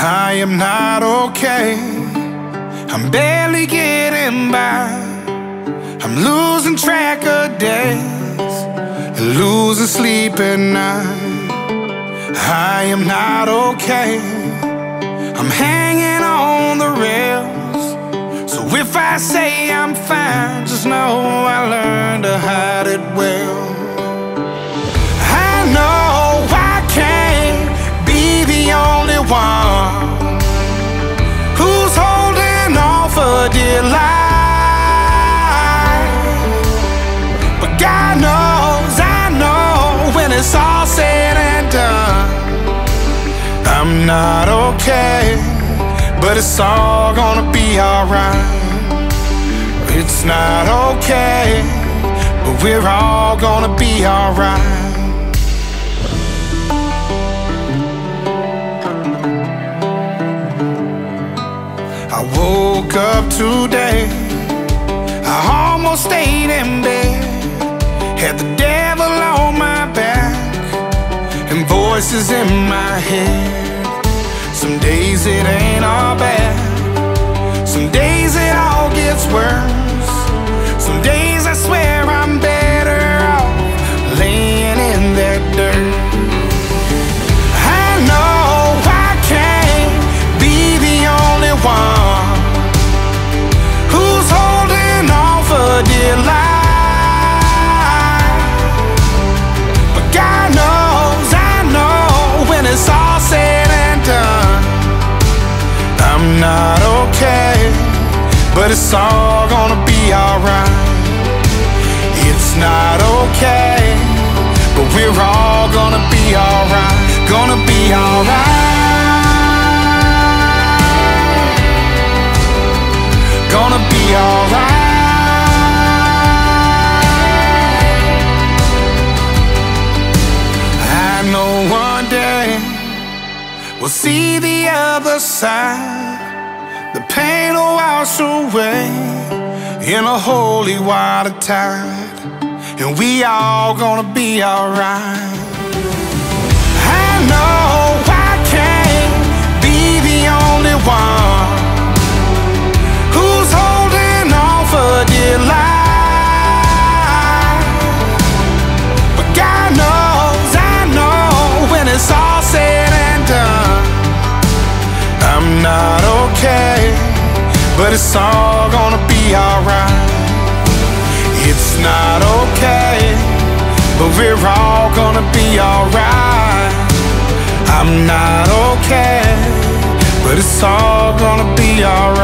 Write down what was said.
I am not okay. I'm barely getting by. I'm losing track of days, losing sleep at night. I am not okay. I'm hanging on the rails. So if I say I'm fine, just know I learned to hide it well. I know I can't be the only one who's holding on for dear life. But God knows, I know, when it's all said and done, I'm not okay, but it's all gonna be alright. It's not okay, but we're all gonna be alright. I woke up today, I almost stayed in bed, had the devil on my back and voices in my head. Some days it ain't all bad, some days it all gets worse. Some days I swear I'm better off laying in that dirt. I know I can't be the only one who's holding on for dear life. But God knows, I know, when it's all said and done, I'm not okay, but it's all gonna be alright. It's not okay, but we're all gonna be alright. Gonna be alright. Gonna be alright. I know one day we'll see the other side. The pain will wash away in a holy water tide, and we all gonna be alright. I know I can't be the only one who's holding on for dear life. But God knows, I know, when it's all said and done, I'm not okay, but it's all gonna be alright. It's not okay, but we're all gonna be alright. I'm not okay, but it's all gonna be alright.